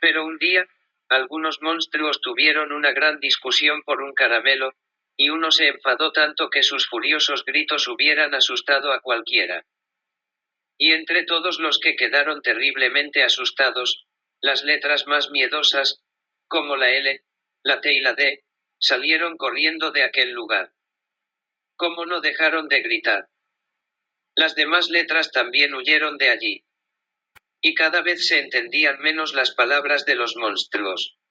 Pero un día, algunos monstruos tuvieron una gran discusión por un caramelo, y uno se enfadó tanto que sus furiosos gritos hubieran asustado a cualquiera. Y entre todos los que quedaron terriblemente asustados, las letras más miedosas, como la L, la T y la D, salieron corriendo de aquel lugar. ¿Cómo no dejaron de gritar? Las demás letras también huyeron de allí. Y cada vez se entendían menos las palabras de los monstruos.